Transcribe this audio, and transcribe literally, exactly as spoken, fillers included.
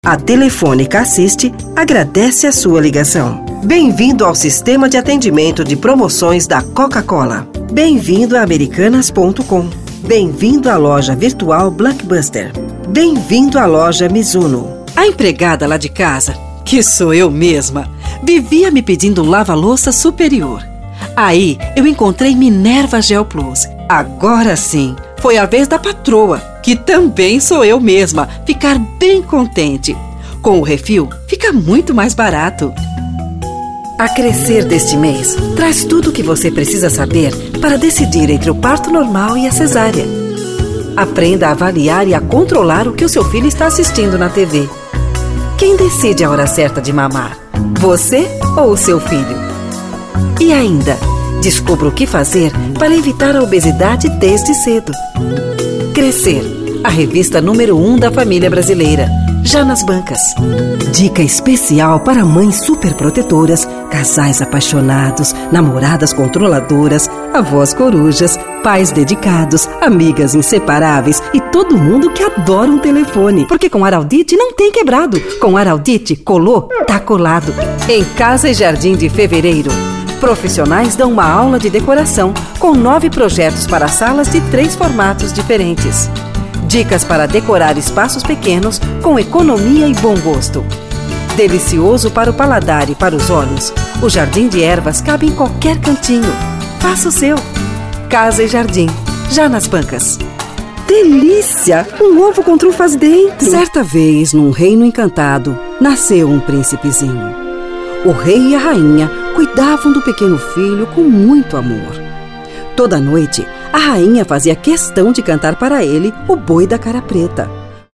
A Telefônica Assiste agradece a sua ligação. Bem-vindo ao sistema de atendimento de promoções da Coca-Cola. Bem-vindo a Americanas ponto com. Bem-vindo à loja virtual Blockbuster. Bem-vindo à loja Mizuno. A empregada lá de casa, que sou eu mesma, vivia me pedindo um lava-louça superior. Aí eu encontrei Minerva Gel Plus. Agora sim, foi a vez da patroa, que também sou eu mesma, ficar bem contente. Com o refil, fica muito mais barato. A Crescer deste mês traz tudo o que você precisa saber para decidir entre o parto normal e a cesárea. Aprenda a avaliar e a controlar o que o seu filho está assistindo na T V. Quem decide a hora certa de mamar? Você ou o seu filho? E ainda, descubra o que fazer para evitar a obesidade desde cedo. Crescer, a revista número um da família brasileira, já nas bancas. Dica especial para mães superprotetoras, casais apaixonados, namoradas controladoras, avós corujas, pais dedicados, amigas inseparáveis e todo mundo que adora um telefone. Porque com Araldite não tem quebrado. Com Araldite, colou, tá colado. Em Casa e Jardim de Fevereiro, profissionais dão uma aula de decoração com nove projetos para salas de três formatos diferentes. Dicas para decorar espaços pequenos com economia e bom gosto. Delicioso para o paladar e para os olhos, o Jardim de Ervas cabe em qualquer cantinho. Faça o seu. Casa e Jardim, já nas bancas. Delícia! Um ovo com trufas dentro. Certa vez, num reino encantado, nasceu um príncipezinho. O rei e a rainha cuidavam do pequeno filho com muito amor. Toda noite, a rainha fazia questão de cantar para ele o Boi da Cara Preta.